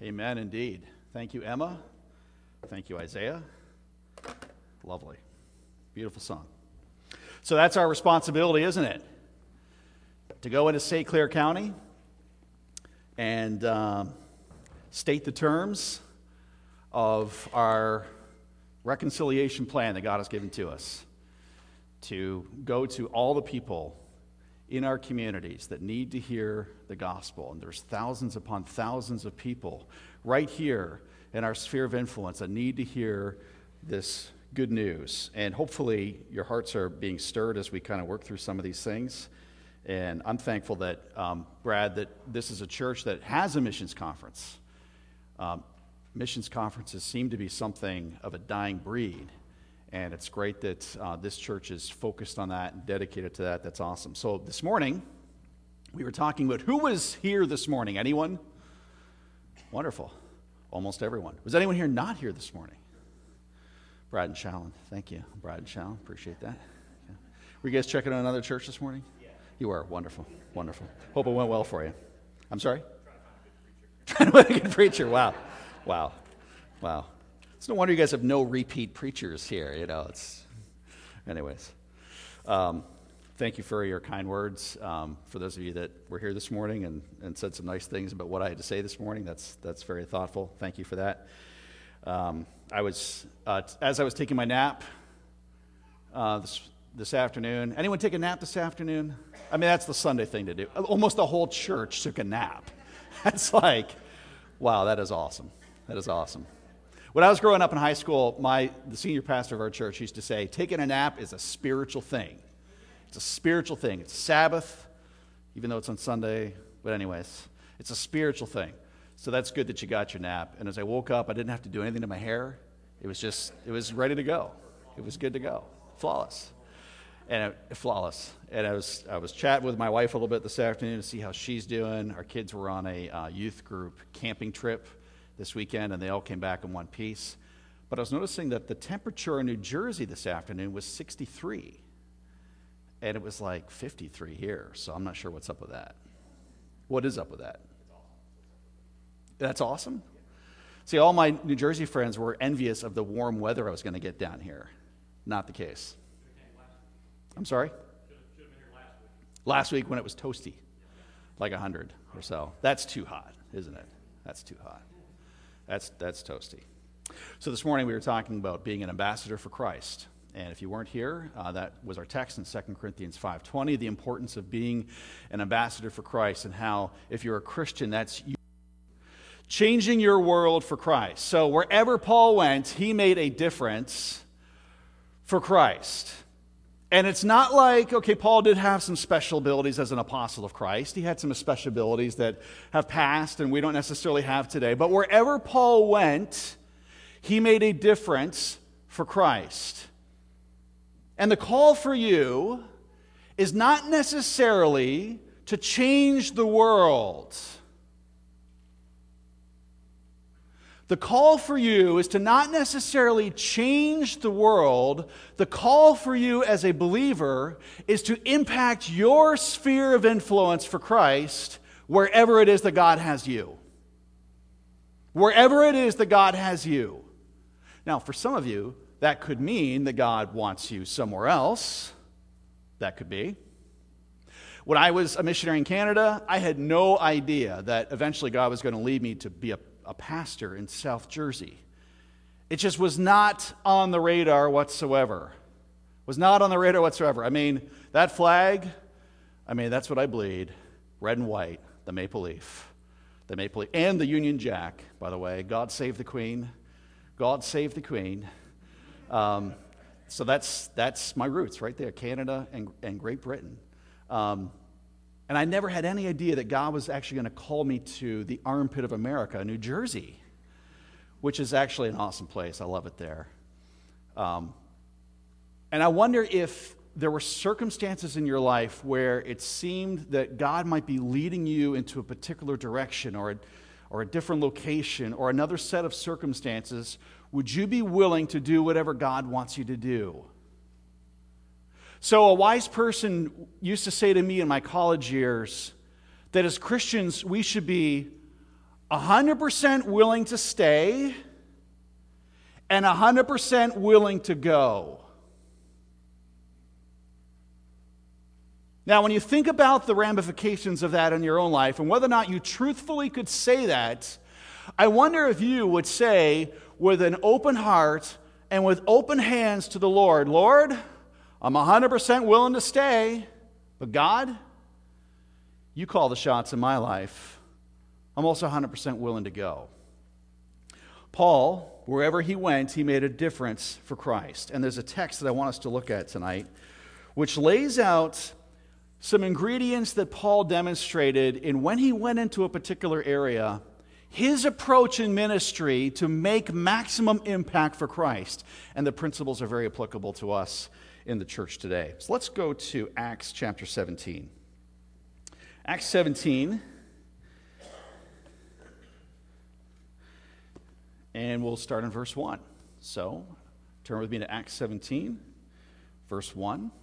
Amen, indeed. Thank you, Emma. Thank you, Isaiah. Lovely. Beautiful song. So that's our responsibility, isn't it? To go into St. Clair County and state the terms of our reconciliation plan that God has given to us. To go to all the people in our communities that need to hear the gospel. And there's thousands upon thousands of people right here in our sphere of influence that need to hear this good news. And hopefully your hearts are being stirred as we kind of work through some of these things. And I'm thankful that, Brad, that this is a church that has a missions conference. Missions conferences seem to be something of a dying breed. And it's great that this church is focused on that and dedicated to that. That's awesome. So this morning, we were talking about who was here this morning. Anyone? Wonderful. Almost everyone. Was anyone here not here this morning? Brad and Shallon. Thank you. Brad and Shallon. Appreciate that. Yeah. Were you guys checking on another church this morning? Yeah. You were. Wonderful. Wonderful. Hope it went well for you. I'm sorry? Trying to find a good preacher. Wow. Wow. Wow. It's no wonder you guys have no repeat preachers here, you know. Anyways. Thank you for your kind words. For those of you that were here this morning and said some nice things about what I had to say this morning, that's very thoughtful. Thank you for that. As I was taking my nap this afternoon. Anyone take a nap this afternoon? I mean, that's the Sunday thing to do. Almost the whole church took a nap. That's like, wow, that is awesome. That is awesome. When I was growing up in high school, the senior pastor of our church used to say, taking a nap is a spiritual thing. It's a spiritual thing. It's Sabbath, even though it's on Sunday. But anyways, it's a spiritual thing. So that's good that you got your nap. And as I woke up, I didn't have to do anything to my hair. It was ready to go. It was good to go. Flawless. And I was chatting with my wife a little bit this afternoon to see how she's doing. Our kids were on a youth group camping trip this weekend, and they all came back in one piece. But I was noticing that the temperature in New Jersey this afternoon was 63. And it was like 53 here, so I'm not sure what's up with that. What is up with that? That's awesome? See, all my New Jersey friends were envious of the warm weather I was going to get down here. Not the case. I'm sorry? Should have been here last week when it was toasty, like 100 or so. That's too hot, isn't it? That's too hot. That's toasty. So this morning we were talking about being an ambassador for Christ. And if you weren't here, that was our text in 2 Corinthians 5:20, the importance of being an ambassador for Christ and how, if you're a Christian, that's you changing your world for Christ. So wherever Paul went, he made a difference for Christ. And it's not like, okay, Paul did have some special abilities as an apostle of Christ. He had some special abilities that have passed and we don't necessarily have today. But wherever Paul went, he made a difference for Christ. And the call for you is not necessarily to change the world. The call for you is to not necessarily change the world. The call for you as a believer is to impact your sphere of influence for Christ wherever it is that God has you. Wherever it is that God has you. Now, for some of you, that could mean that God wants you somewhere else. That could be. When I was a missionary in Canada, I had no idea that eventually God was going to lead me to be a pastor in South Jersey. It just was not on the radar whatsoever. Was not on the radar whatsoever. I mean, that flag, that's what I bleed. Red and white, the maple leaf. The maple leaf. And the Union Jack, by the way. God save the Queen. God save the Queen. So that's my roots right there, Canada and Great Britain. And I never had any idea that God was actually going to call me to the armpit of America, New Jersey, which is actually an awesome place. I love it there. And I wonder if there were circumstances in your life where it seemed that God might be leading you into a particular direction or a different location or another set of circumstances. Would you be willing to do whatever God wants you to do? So a wise person used to say to me in my college years that as Christians, we should be 100% willing to stay and 100% willing to go. Now, when you think about the ramifications of that in your own life and whether or not you truthfully could say that, I wonder if you would say with an open heart and with open hands to the Lord, Lord, I'm 100% willing to stay, but God, you call the shots in my life. I'm also 100% willing to go. Paul, wherever he went, he made a difference for Christ. And there's a text that I want us to look at tonight, which lays out some ingredients that Paul demonstrated in when he went into a particular area, his approach in ministry to make maximum impact for Christ. And the principles are very applicable to us in the church today. So let's go to Acts chapter 17. Acts 17. And we'll start in verse 1. So, turn with me to Acts 17, verse 1.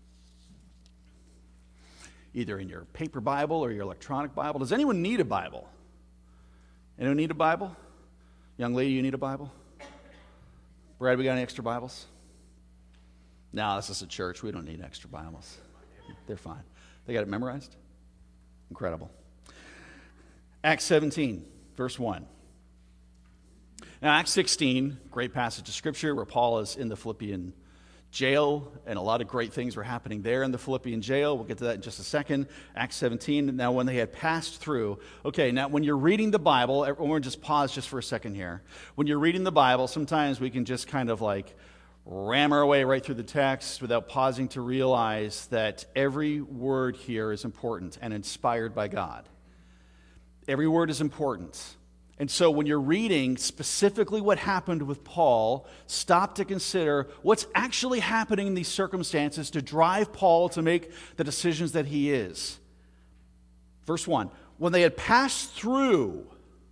Either in your paper Bible or your electronic Bible. Does anyone need a Bible? Anyone need a Bible? Young lady, you need a Bible? Brad, we got any extra Bibles? No, this is a church. We don't need extra Bibles. They're fine. They got it memorized? Incredible. Acts 17, verse 1. Now, Acts 16, great passage of Scripture where Paul is in the Philippian jail, and a lot of great things were happening there in the Philippian jail. We'll get to that in just a second. Acts 17, now when they had passed through. Okay, now when you're reading the Bible, we're going to just pause just for a second here. When you're reading the Bible, sometimes we can just kind of like ram our way right through the text without pausing to realize that every word here is important and inspired by God. Every word is important. And so when you're reading specifically what happened with Paul, stop to consider what's actually happening in these circumstances to drive Paul to make the decisions that he is. Verse 1, when they had passed through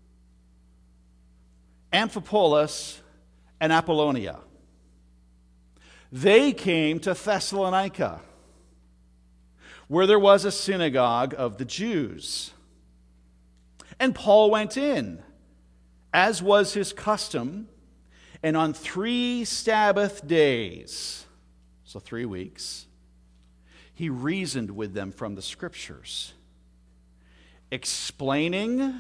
Amphipolis and Apollonia, they came to Thessalonica, where there was a synagogue of the Jews. And Paul went in, as was his custom, and on 3 Sabbath days, so 3 weeks, he reasoned with them from the Scriptures, explaining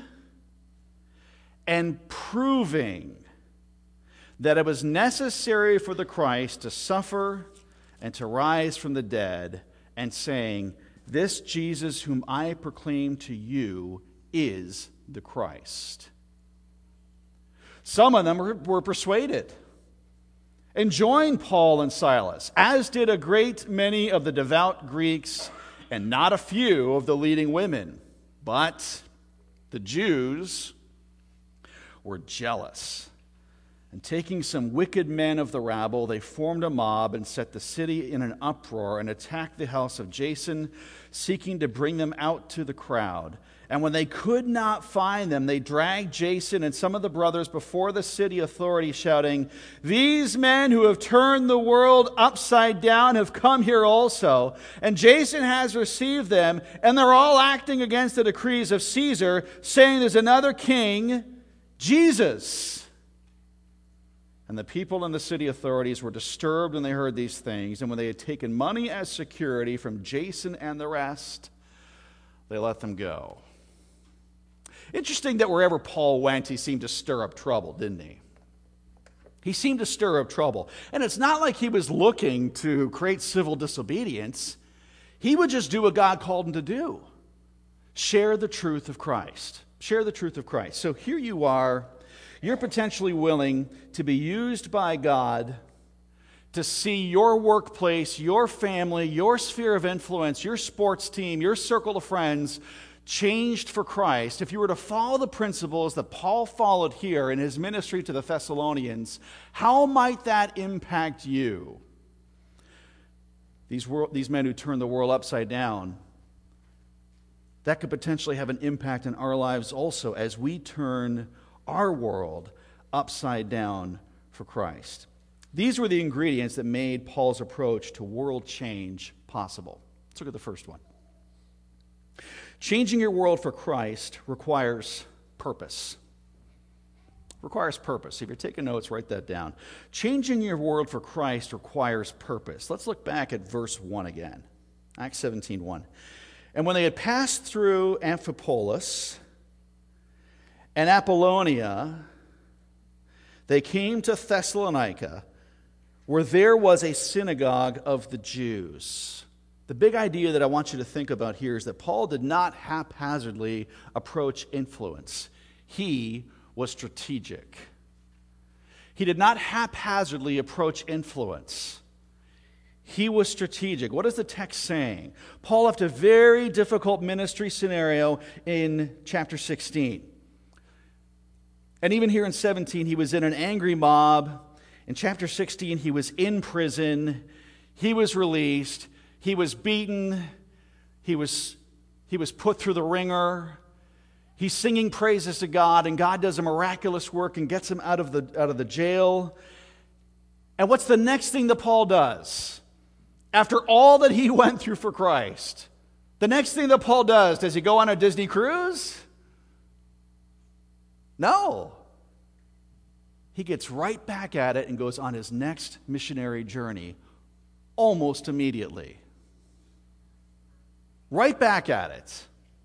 and proving that it was necessary for the Christ to suffer and to rise from the dead, and saying, this Jesus whom I proclaim to you is the Christ. Some of them were persuaded and joined Paul and Silas, as did a great many of the devout Greeks and not a few of the leading women. But the Jews were jealous. And taking some wicked men of the rabble, they formed a mob and set the city in an uproar and attacked the house of Jason, seeking to bring them out to the crowd. And when they could not find them, they dragged Jason and some of the brothers before the city authorities, shouting, these men who have turned the world upside down have come here also. And Jason has received them, and they're all acting against the decrees of Caesar, saying there's another king, Jesus. And the people and the city authorities were disturbed when they heard these things. And when they had taken money as security from Jason and the rest, they let them go. Interesting that wherever Paul went, he seemed to stir up trouble, didn't he? He seemed to stir up trouble. And it's not like he was looking to create civil disobedience. He would just do what God called him to do. Share the truth of Christ. Share the truth of Christ. So here you are. You're potentially willing to be used by God to see your workplace, your family, your sphere of influence, your sports team, your circle of friends changed for Christ. If you were to follow the principles that Paul followed here in his ministry to the Thessalonians, how might that impact you? These men who turned the world upside down, that could potentially have an impact in our lives also as we turn our world upside down for Christ. These were the ingredients that made Paul's approach to world change possible. Let's look at the first one. Changing your world for Christ requires Purpose. Requires purpose. If you're taking notes, write that down. Changing your world for Christ requires purpose. Let's look back at verse 1 again. Acts 17:1. And when they had passed through Amphipolis and Apollonia, they came to Thessalonica, where there was a synagogue of the Jews. The big idea that I want you to think about here is that Paul did not haphazardly approach influence. He was strategic. He did not haphazardly approach influence. He was strategic. What is the text saying? Paul left a very difficult ministry scenario in chapter 16. And even here in 17, he was in an angry mob. In chapter 16, he was in prison. He was released. He was beaten. He was put through the ringer. He's singing praises to God, and God does a miraculous work and gets him out of the jail. And what's the next thing that Paul does? After all that he went through for Christ, the next thing that Paul does he go on a Disney cruise? No. He gets right back at it and goes on his next missionary journey almost immediately. Right back at it.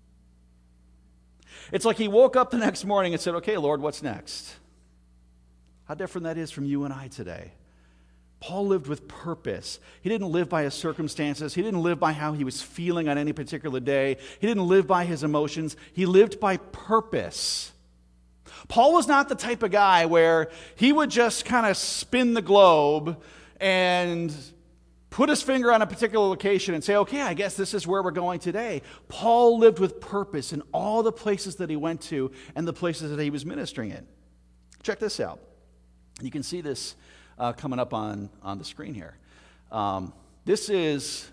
It's like he woke up the next morning and said, okay, Lord, what's next? How different that is from you and I today. Paul lived with purpose. He didn't live by his circumstances. He didn't live by how he was feeling on any particular day. He didn't live by his emotions. He lived by purpose. Paul was not the type of guy where he would just kind of spin the globe and put his finger on a particular location and say, okay, I guess this is where we're going today. Paul lived with purpose in all the places that he went to and the places that he was ministering in. Check this out. You can see this coming up on the screen here. This is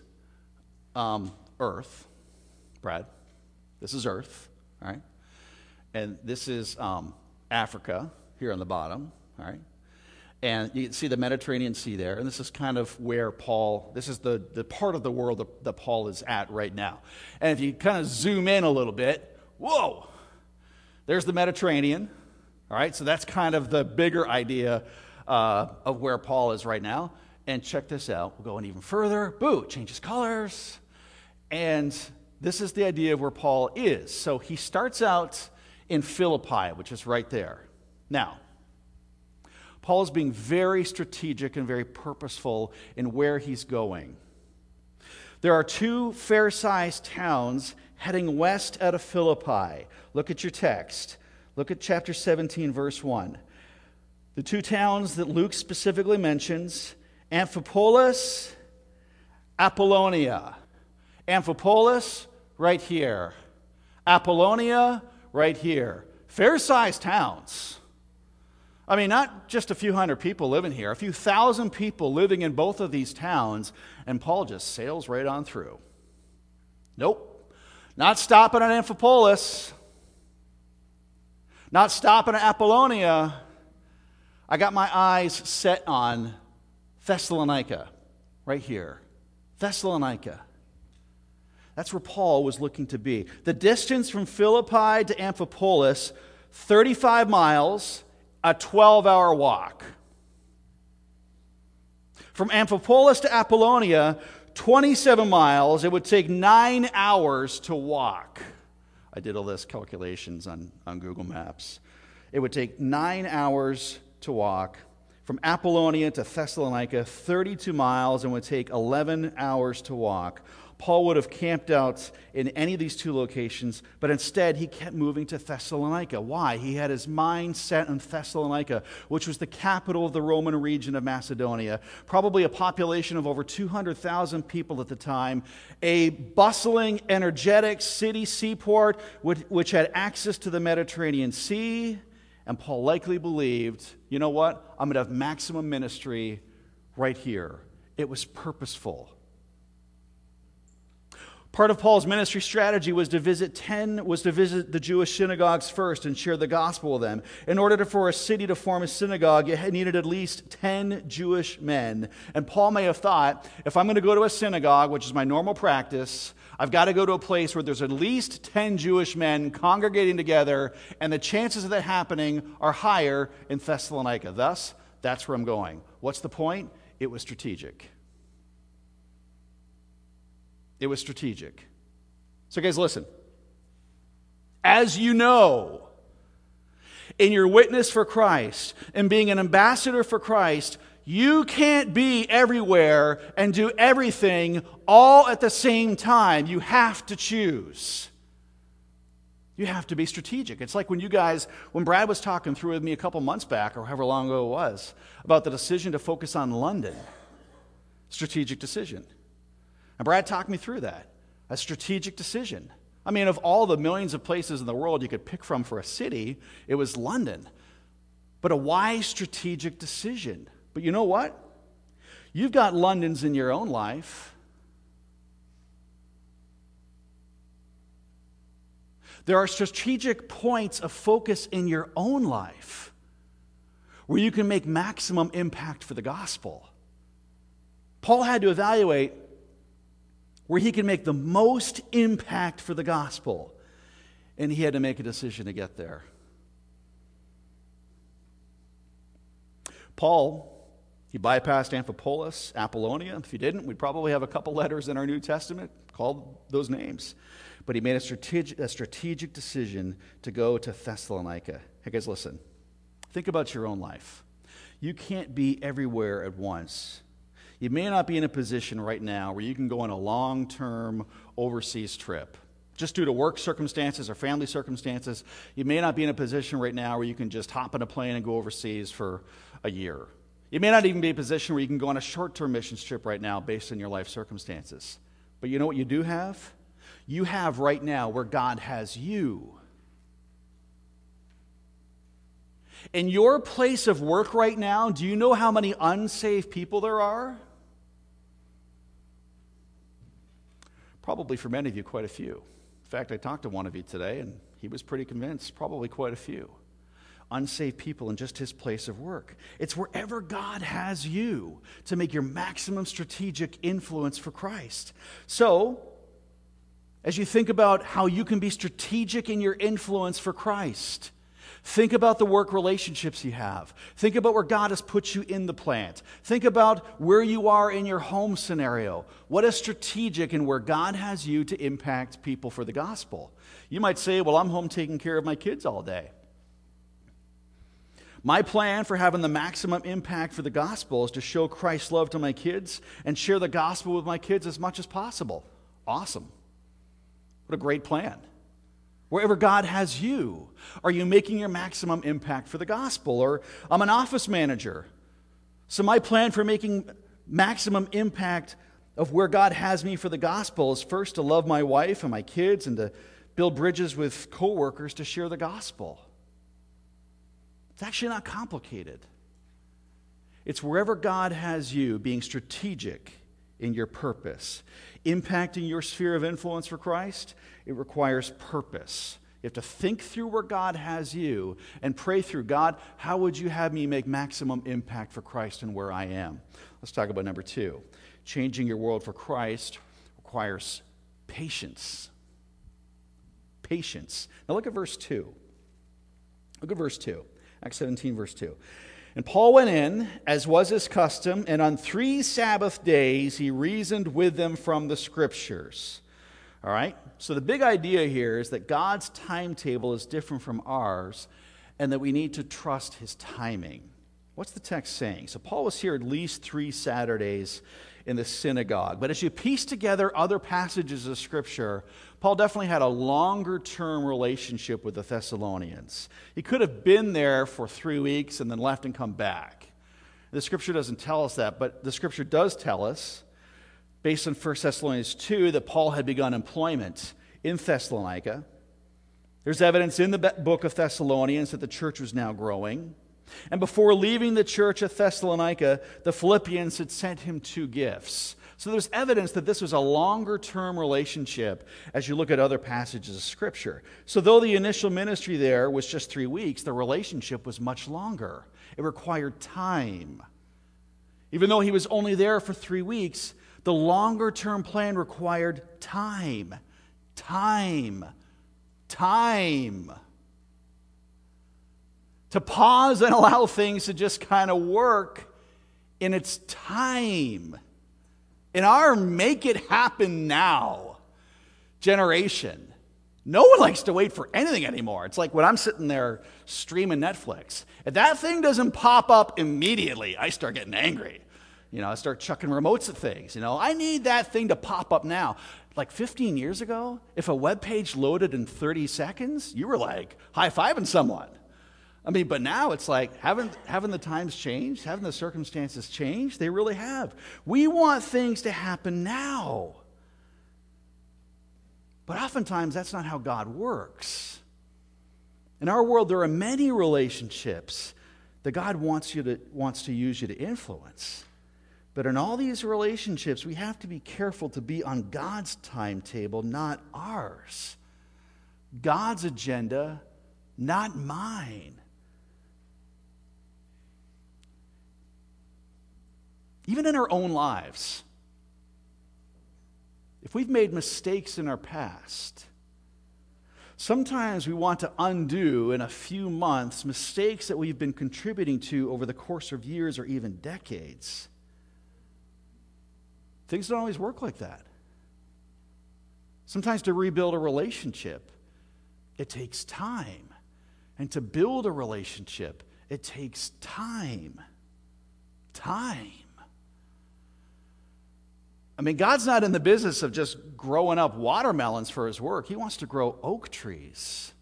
Earth, Brad. This is Earth, all right? And this is Africa here on the bottom, all right? And you can see the Mediterranean Sea there. And this is kind of where this is the part of the world that Paul is at right now. And if you kind of zoom in a little bit, whoa, there's the Mediterranean. All right, so that's kind of the bigger idea of where Paul is right now. And check this out. We're going even further. Boo, changes colors. And this is the idea of where Paul is. So he starts out in Philippi, which is right there. Now, Paul is being very strategic and very purposeful in where he's going. There are two fair-sized towns heading west out of Philippi. Look at your text. Look at chapter 17, verse 1. The two towns that Luke specifically mentions, Amphipolis, Apollonia. Amphipolis, right here. Apollonia, right here. Fair-sized towns. I mean, not just a few hundred people living here, a few thousand people living in both of these towns, and Paul just sails right on through. Nope. Not stopping at Amphipolis. Not stopping at Apollonia. I got my eyes set on Thessalonica, right here. Thessalonica. That's where Paul was looking to be. The distance from Philippi to Amphipolis, 35 miles, a 12-hour walk. From Amphipolis to Apollonia, 27 miles. It would take 9 hours to walk. I did all this calculations on Google Maps. It would take 9 hours to walk. From Apollonia to Thessalonica, 32 miles, and would take 11 hours to walk. Paul would have camped out in any of these two locations, but instead he kept moving to Thessalonica. Why? He had his mind set on Thessalonica, which was the capital of the Roman region of Macedonia, probably a population of over 200,000 people at the time, a bustling, energetic city seaport which had access to the Mediterranean Sea, and Paul likely believed, you know what? I'm going to have maximum ministry right here. It was purposeful. Part of Paul's ministry strategy was to visit the Jewish synagogues first and share the gospel with them. In order for a city to form a synagogue, it needed at least 10 Jewish men. And Paul may have thought, if I'm going to go to a synagogue, which is my normal practice, I've got to go to a place where there's at least 10 Jewish men congregating together, and the chances of that happening are higher in Thessalonica. Thus, that's where I'm going. What's the point? It was strategic. It was strategic. So guys, listen. As you know, in your witness for Christ and being an ambassador for Christ, you can't be everywhere and do everything all at the same time. You have to choose. You have to be strategic. It's like when Brad was talking through with me a couple months back, or however long ago it was, about the decision to focus on London. Strategic decision. And Brad talked me through that. A strategic decision. I mean, of all the millions of places in the world you could pick from for a city, it was London. But a wise strategic decision. But you know what? You've got Londons in your own life. There are strategic points of focus in your own life where you can make maximum impact for the gospel. Paul had to evaluate where he could make the most impact for the gospel, and he had to make a decision to get there. Paul, he bypassed Amphipolis, Apollonia. If he didn't, we'd probably have a couple letters in our New Testament called those names. But he made a strategic decision to go to Thessalonica. Hey guys, listen. Think about your own life. You can't be everywhere at once. You may not be in a position right now where you can go on a long-term overseas trip. Just due to work circumstances or family circumstances, you may not be in a position right now where you can just hop on a plane and go overseas for a year. You may not even be in a position where you can go on a short-term missions trip right now based on your life circumstances. But you know what you do have? You have right now where God has you. In your place of work right now, do you know how many unsaved people there are? Probably for many of you, quite a few. In fact, I talked to one of you today, and he was pretty convinced, probably quite a few. Unsaved people in just his place of work. It's wherever God has you to make your maximum strategic influence for Christ. So, as you think about how you can be strategic in your influence for Christ, think about the work relationships you have. Think about where God has put you in the plant. Think about where you are in your home scenario. What is strategic in where God has you to impact people for the gospel? You might say, well, I'm home taking care of my kids all day. My plan for having the maximum impact for the gospel is to show Christ's love to my kids and share the gospel with my kids as much as possible. Awesome. What a great plan. Wherever God has you, are you making your maximum impact for the gospel? Or I'm an office manager. So my plan for making maximum impact of where God has me for the gospel is first to love my wife and my kids and to build bridges with coworkers to share the gospel. It's actually not complicated. It's wherever God has you being strategic in your purpose. Impacting your sphere of influence for Christ, it requires purpose. You have to think through where God has you and pray through, God, how would you have me make maximum impact for Christ and where I am? Let's talk about number 2. Changing your world for Christ requires patience. Patience. Now look at verse 2. Look at verse 2. Acts 17, verse 2. And Paul went in, as was his custom, and on 3 Sabbath days he reasoned with them from the Scriptures. All right? So the big idea here is that God's timetable is different from ours, and that we need to trust his timing. What's the text saying? So Paul was here at least 3 Saturdays in the synagogue. But as you piece together other passages of Scripture, Paul definitely had a longer-term relationship with the Thessalonians. He could have been there for 3 weeks and then left and come back. The Scripture doesn't tell us that, but the Scripture does tell us, based on 1 Thessalonians 2, that Paul had begun employment in Thessalonica. There's evidence in the book of Thessalonians that the church was now growing. And before leaving the church at Thessalonica, the Philippians had sent him 2 gifts. So there's evidence that this was a longer-term relationship as you look at other passages of Scripture. So though the initial ministry there was just 3 weeks, the relationship was much longer. It required time. Even though he was only there for 3 weeks, The longer-term plan required time. Time. To pause and allow things to just kind of work in its time. In our make it happen now generation, no one likes to wait for anything anymore. It's like when I'm sitting there streaming Netflix. If that thing doesn't pop up immediately, I start getting angry. I start chucking remotes at things. I need that thing to pop up now. Like 15 years ago, if a web page loaded in 30 seconds, you were like high-fiving someone. But now it's like, haven't the times changed? Haven't the circumstances changed? They really have. We want things to happen now. But oftentimes, that's not how God works. In our world, there are many relationships that God wants to use you to influence. But in all these relationships, we have to be careful to be on God's timetable, not ours. God's agenda, not mine. Even in our own lives, if we've made mistakes in our past, sometimes we want to undo in a few months mistakes that we've been contributing to over the course of years or even decades. Things don't always work like that. Sometimes to rebuild a relationship, it takes time. And to build a relationship, it takes time. God's not in the business of just growing up watermelons for his work. He wants to grow oak trees.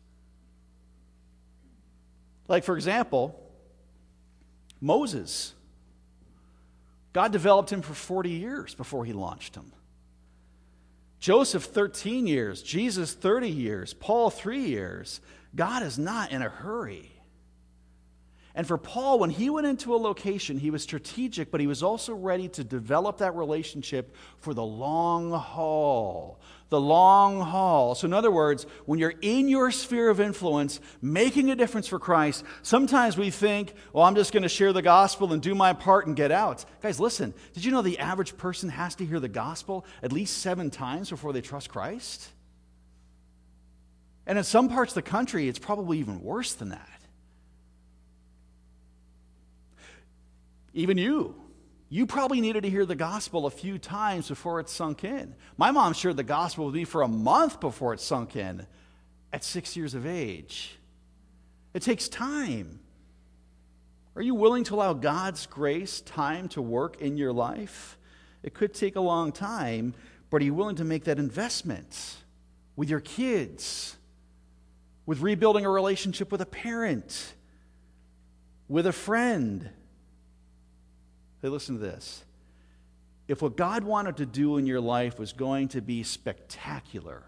Like, for example, Moses. God developed him for 40 years before he launched him. Joseph, 13 years. Jesus, 30 years. Paul, 3 years. God is not in a hurry. And for Paul, when he went into a location, he was strategic, but he was also ready to develop that relationship for the long haul. The long haul. So in other words, when you're in your sphere of influence, making a difference for Christ, sometimes we think, well, I'm just going to share the gospel and do my part and get out. Guys, listen, did you know the average person has to hear the gospel at least 7 times before they trust Christ? And in some parts of the country, it's probably even worse than that. Even you probably needed to hear the gospel a few times before it sunk in. My mom shared the gospel with me for a month before it sunk in at 6 years of age. It takes time. Are you willing to allow God's grace time to work in your life? It could take a long time, but are you willing to make that investment with your kids, with rebuilding a relationship with a parent, with a friend? Hey, listen to this. If what God wanted to do in your life was going to be spectacular,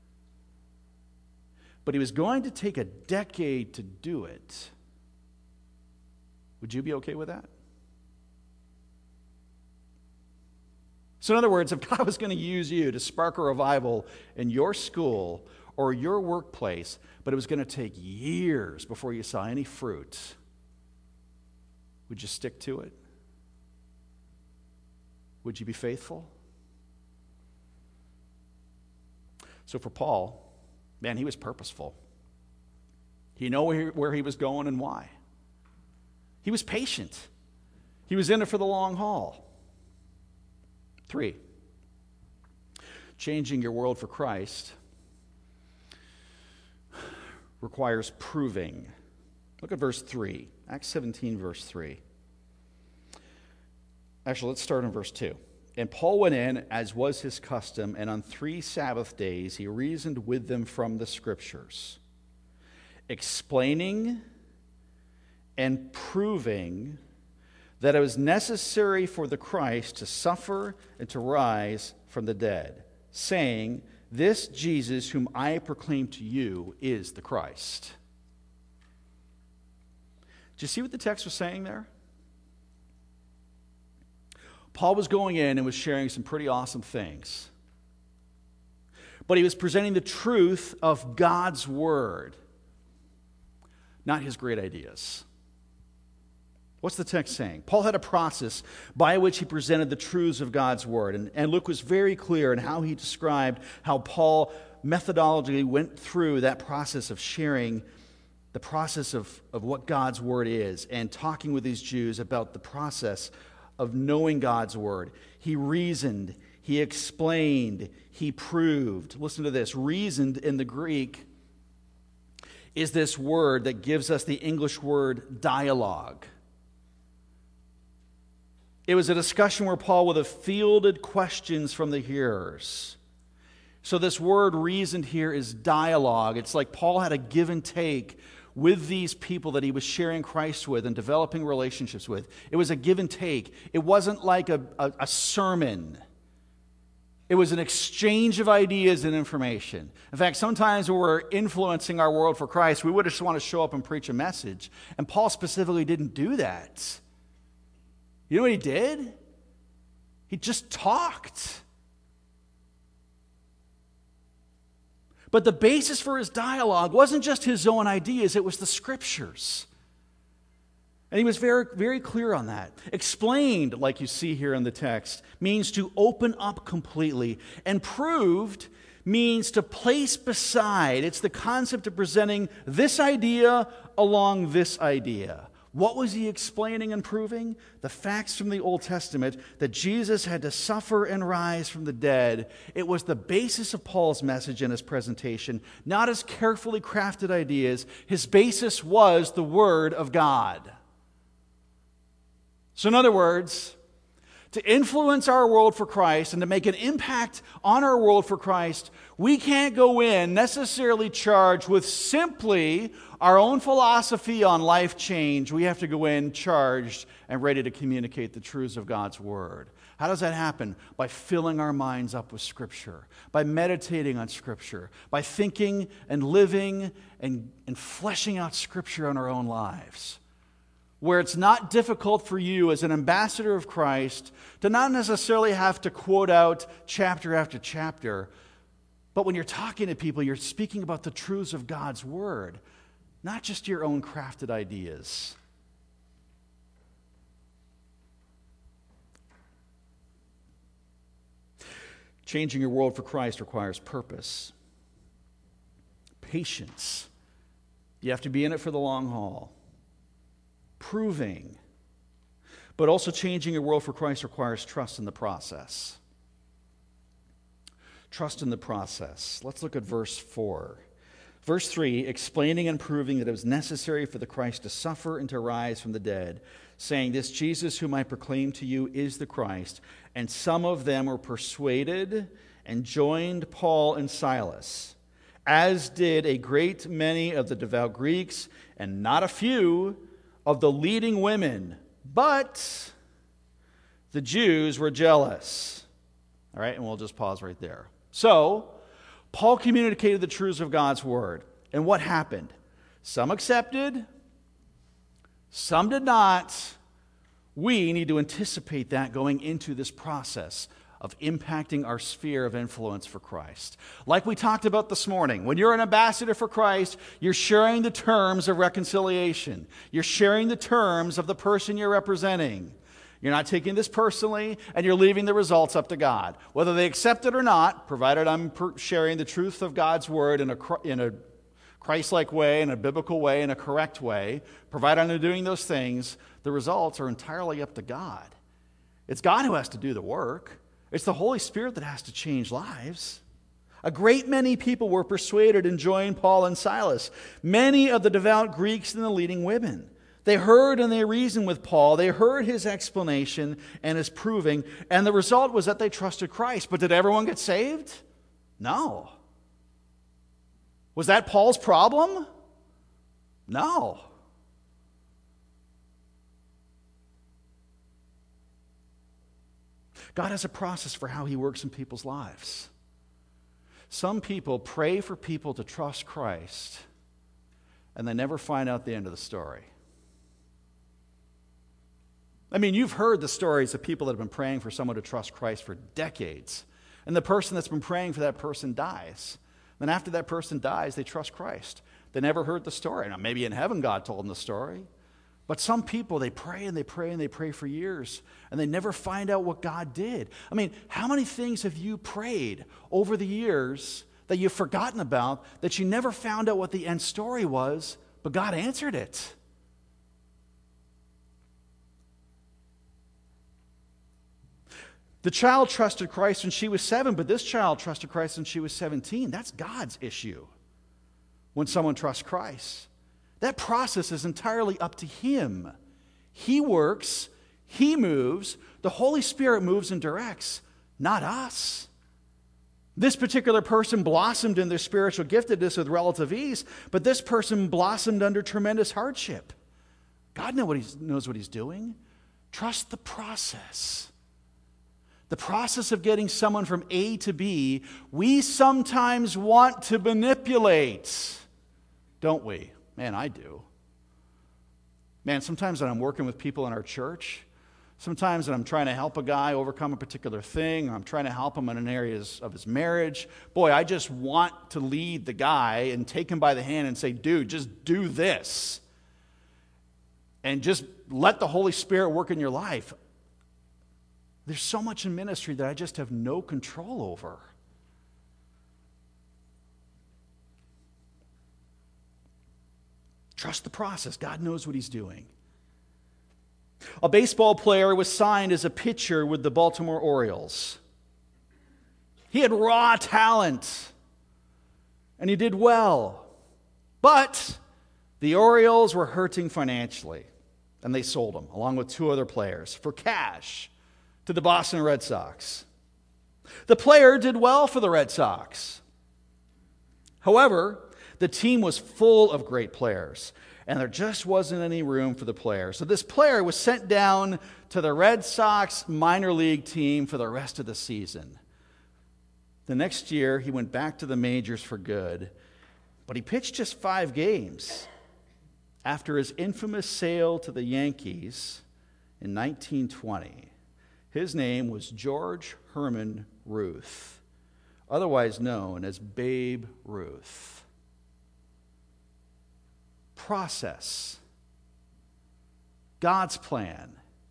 but he was going to take a decade to do it, would you be okay with that? So in other words, if God was going to use you to spark a revival in your school or your workplace, but it was going to take years before you saw any fruit, would you stick to it? Would you be faithful? So for Paul, man, he was purposeful. He knew where he was going and why. He was patient. He was in it for the long haul. 3, changing your world for Christ requires proving. Look at verse 3, Acts 17, verse 3. Actually, let's start in verse 2. And Paul went in, as was his custom, and on 3 Sabbath days he reasoned with them from the Scriptures, explaining and proving that it was necessary for the Christ to suffer and to rise from the dead, saying, "This Jesus whom I proclaim to you is the Christ." Do you see what the text was saying there? Paul was going in and was sharing some pretty awesome things. But he was presenting the truth of God's word, not his great ideas. What's the text saying? Paul had a process by which he presented the truths of God's word. And Luke was very clear in how he described how Paul methodologically went through that process of sharing the process of what God's word is and talking with these Jews about the process of knowing God's word. He reasoned, he explained, he proved. Listen to this. Reasoned in the Greek is this word that gives us the English word dialogue. It was a discussion where Paul would have fielded questions from the hearers. So this word reasoned here is dialogue. It's like Paul had a give and take with these people that he was sharing Christ with and developing relationships with. It was a give and take. It wasn't like a sermon. It was an exchange of ideas and information. In fact, sometimes when we're influencing our world for Christ, we would just want to show up and preach a message. And Paul specifically didn't do that. You know what he did? He just talked. But the basis for his dialogue wasn't just his own ideas, it was the Scriptures. And he was very, very clear on that. Explained, like you see here in the text, means to open up completely. And proved means to place beside. It's the concept of presenting this idea along this idea. What was he explaining and proving? The facts from the Old Testament that Jesus had to suffer and rise from the dead. It was the basis of Paul's message and his presentation, not his carefully crafted ideas. His basis was the Word of God. So in other words, to influence our world for Christ and to make an impact on our world for Christ, we can't go in necessarily charged with simply our own philosophy on life change. We have to go in charged and ready to communicate the truths of God's Word. How does that happen? By filling our minds up with Scripture, by meditating on Scripture, by thinking and living and fleshing out Scripture in our own lives. Where it's not difficult for you as an ambassador of Christ to not necessarily have to quote out chapter after chapter, but when you're talking to people, you're speaking about the truths of God's Word, not just your own crafted ideas. Changing your world for Christ requires purpose, patience. You have to be in it for the long haul. Proving. But also changing your world for Christ requires trust in the process. Trust in the process. Let's look at verse 4. Verse 3, explaining and proving that it was necessary for the Christ to suffer and to rise from the dead, saying, "This Jesus whom I proclaim to you is the Christ." And some of them were persuaded and joined Paul and Silas, as did a great many of the devout Greeks, and not a few of the leading women. But the Jews were jealous. All right, and we'll just pause right there. So, Paul communicated the truths of God's Word. And what happened? Some accepted, some did not. We need to anticipate that going into this process of impacting our sphere of influence for Christ. Like we talked about this morning, when you're an ambassador for Christ, you're sharing the terms of reconciliation. You're sharing the terms of the person you're representing. You're not taking this personally, and you're leaving the results up to God. Whether they accept it or not, provided I'm sharing the truth of God's Word in a Christ-like way, in a biblical way, in a correct way, provided I'm doing those things, the results are entirely up to God. It's God who has to do the work. It's the Holy Spirit that has to change lives. A great many people were persuaded and joined Paul and Silas. Many of the devout Greeks and the leading women. They heard and they reasoned with Paul. They heard his explanation and his proving. And the result was that they trusted Christ. But did everyone get saved? No. Was that Paul's problem? No. God has a process for how He works in people's lives. Some people pray for people to trust Christ, and they never find out the end of the story. I mean, you've heard the stories of people that have been praying for someone to trust Christ for decades, and the person that's been praying for that person dies. Then after that person dies, they trust Christ. They never heard the story. Now, maybe in heaven God told them the story, But some people, they pray and they pray and they pray for years, and they never find out what God did. I mean, how many things have you prayed over the years that you've forgotten about, that you never found out what the end story was, but God answered it? The child trusted Christ when she was 7, but this child trusted Christ when she was 17. That's God's issue when someone trusts Christ. That process is entirely up to Him. He works, He moves, the Holy Spirit moves and directs, not us. This particular person blossomed in their spiritual giftedness with relative ease, but this person blossomed under tremendous hardship. God knows what He's doing. Trust the process. The process of getting someone from A to B, we sometimes want to manipulate, don't we? Man, I do. Man, sometimes when I'm working with people in our church, sometimes when I'm trying to help a guy overcome a particular thing, or I'm trying to help him in an area of his marriage, boy, I just want to lead the guy and take him by the hand and say, dude, just do this. And just let the Holy Spirit work in your life. There's so much in ministry that I just have no control over. Trust the process. God knows what He's doing. A baseball player was signed as a pitcher with the Baltimore Orioles. He had raw talent, and he did well. But the Orioles were hurting financially, and they sold him, along with 2 other players, for cash to the Boston Red Sox. The player did well for the Red Sox. However, the team was full of great players, and there just wasn't any room for the player. So this player was sent down to the Red Sox minor league team for the rest of the season. The next year, he went back to the majors for good, but he pitched just 5 games. After his infamous sale to the Yankees in 1920, his name was George Herman Ruth, otherwise known as Babe Ruth. Process, God's plan,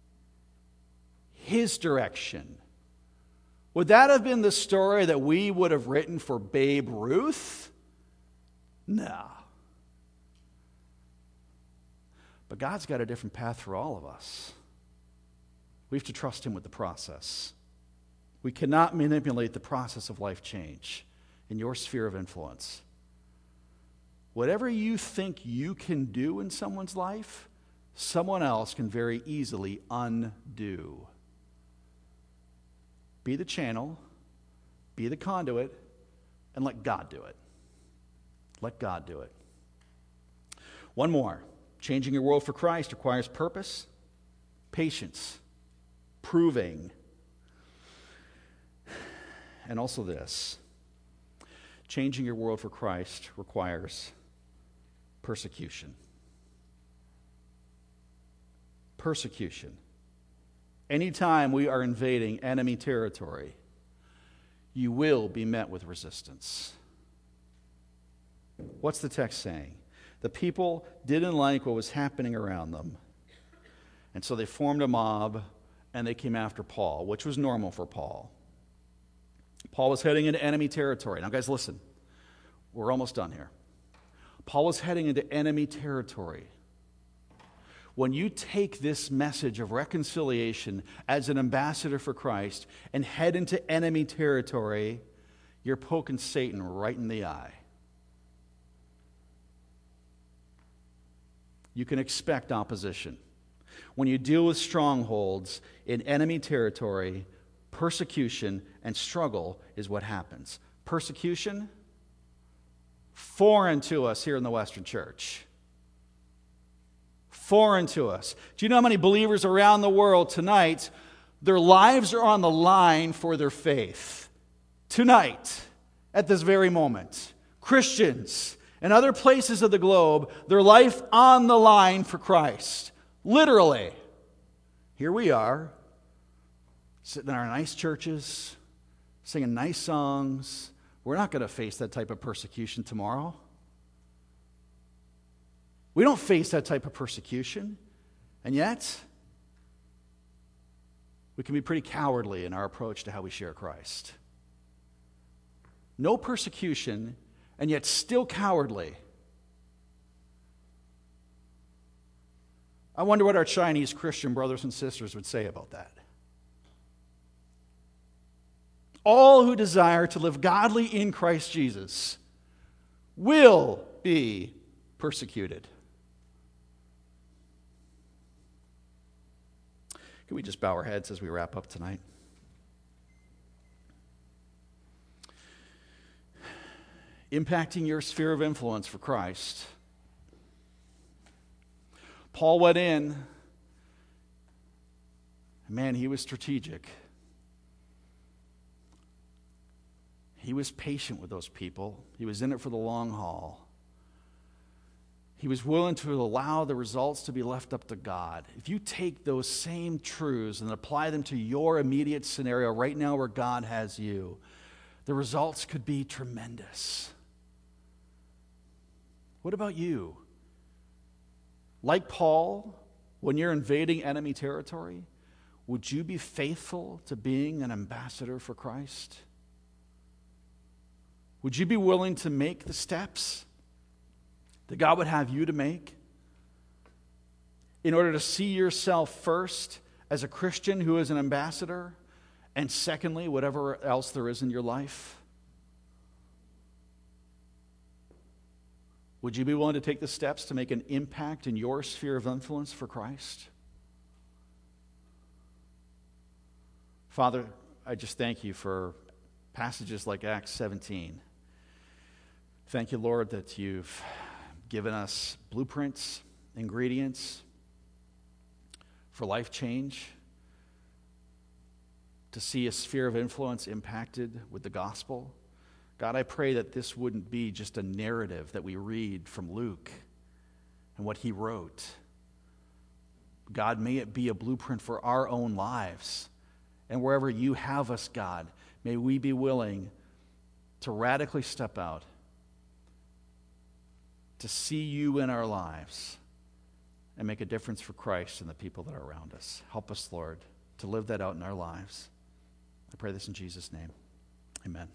His direction. Would that have been the story that we would have written for Babe Ruth? No. But God's got a different path for all of us. We have to trust Him with the process. We cannot manipulate the process of life change in your sphere of influence. Whatever you think you can do in someone's life, someone else can very easily undo. Be the channel, be the conduit, and let God do it. Let God do it. One more. Changing your world for Christ requires purpose, patience, proving, and also this. Changing your world for Christ requires persecution. Persecution. Anytime we are invading enemy territory, you will be met with resistance. What's the text saying? The people didn't like what was happening around them, and so they formed a mob and they came after Paul, which was normal for Paul. Paul was heading into enemy territory. Now, guys, listen. We're almost done here. Paul was heading into enemy territory. When you take this message of reconciliation as an ambassador for Christ and head into enemy territory, you're poking Satan right in the eye. You can expect opposition. When you deal with strongholds in enemy territory, persecution and struggle is what happens. Persecution, foreign to us here in the Western Church. Foreign to us. Do you know how many believers around the world tonight, their lives are on the line for their faith? Tonight, at this very moment. Christians in other places of the globe, their life on the line for Christ. Literally. Here we are, sitting in our nice churches, singing nice songs. We're not going to face that type of persecution tomorrow. We don't face that type of persecution. And yet, we can be pretty cowardly in our approach to how we share Christ. No persecution, and yet still cowardly. I wonder what our Chinese Christian brothers and sisters would say about that. All who desire to live godly in Christ Jesus will be persecuted. Can we just bow our heads as we wrap up tonight? Impacting your sphere of influence for Christ. Paul went in. Man, he was strategic. He was patient with those people. He was in it for the long haul. He was willing to allow the results to be left up to God. If you take those same truths and apply them to your immediate scenario right now where God has you, the results could be tremendous. What about you? Like Paul, when you're invading enemy territory, would you be faithful to being an ambassador for Christ? Would you be willing to make the steps that God would have you to make in order to see yourself first as a Christian who is an ambassador, and secondly, whatever else there is in your life? Would you be willing to take the steps to make an impact in your sphere of influence for Christ? Father, I just thank you for passages like Acts 17. Thank you, Lord, that you've given us blueprints, ingredients for life change, to see a sphere of influence impacted with the gospel. God, I pray that this wouldn't be just a narrative that we read from Luke and what he wrote. God, may it be a blueprint for our own lives. And wherever you have us, God, may we be willing to radically step out, to see you in our lives and make a difference for Christ and the people that are around us. Help us, Lord, to live that out in our lives. I pray this in Jesus' name. Amen.